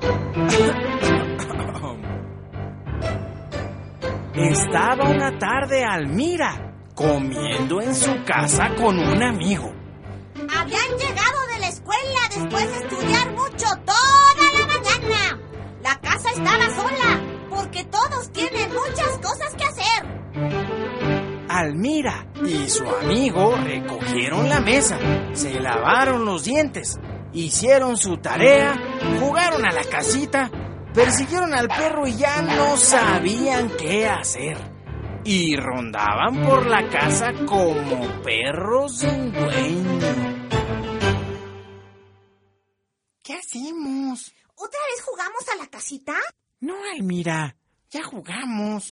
Estaba una tarde Almira comiendo en su casa con un amigo. Habían llegado de la escuela después de estudiar mucho toda la mañana. La casa estaba sola porque todos tienen muchas cosas que hacer. Almira y su amigo recogieron la mesa, se lavaron los dientes, hicieron su tarea, jugaron a la casita, persiguieron al perro y ya no sabían qué hacer. Y rondaban por la casa como perros sin dueño. ¿Qué hacemos? ¿Otra vez jugamos a la casita? No, Almira, ya jugamos.